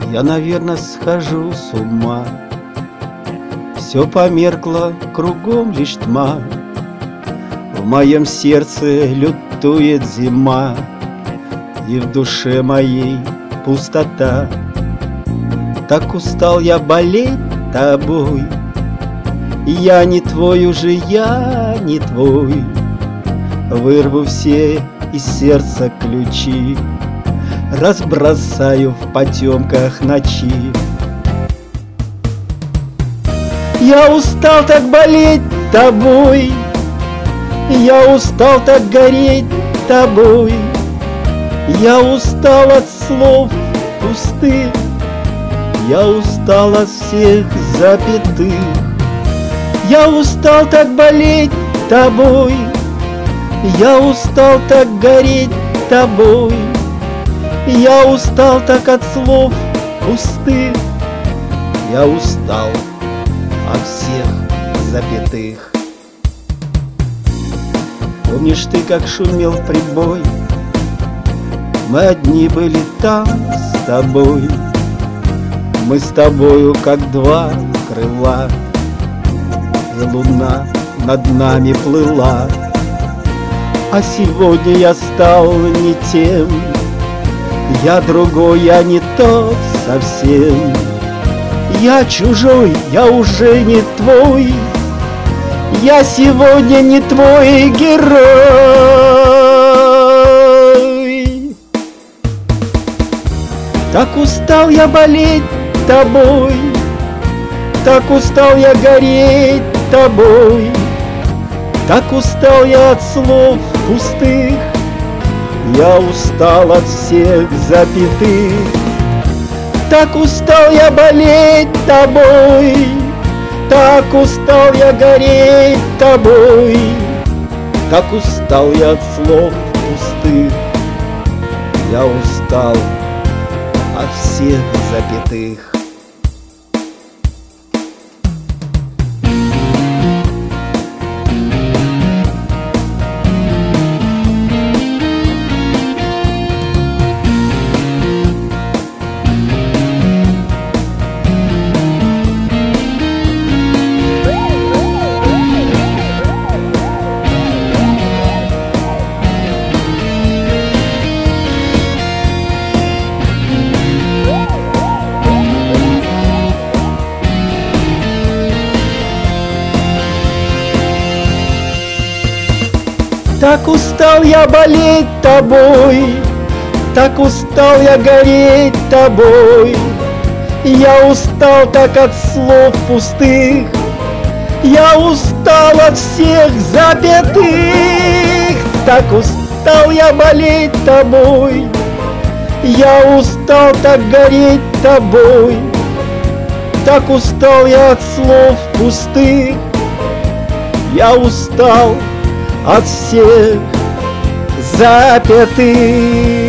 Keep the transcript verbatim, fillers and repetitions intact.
Я, наверное, схожу с ума. Все померкло, кругом лишь тьма. В моем сердце лютует зима, и в душе моей пустота. Так устал я болеть тобой. Я не твой уже, я не твой. Вырву все из сердца ключи, разбросаю в потемках ночи. Я устал так болеть тобой, я устал так гореть тобой. Я устал от слов пустых, я устал от всех запятых. Я устал так болеть тобой, я устал так гореть тобой. Я устал так от слов пустых, я устал от всех запятых. Помнишь ты, как шумел прибой? Мы одни были там с тобой. Мы с тобою, как два крыла, и луна над нами плыла. А сегодня я стал не тем, я другой, я не тот совсем. Я чужой, я уже не твой. Я сегодня не твой герой. Так устал я болеть тобой, так устал я гореть тобой. Так устал я от слов пустых, я устал от всех запятых. Так устал я болеть тобой, так устал я гореть тобой. Так устал я от слов пустых, я устал от всех запятых. Так устал я болеть тобой, так устал я гореть тобой. Я устал так от слов пустых, я устал от всех запятых. Так устал я болеть тобой, я устал так гореть тобой. Так устал я от слов пустых, я устал от всех запятых.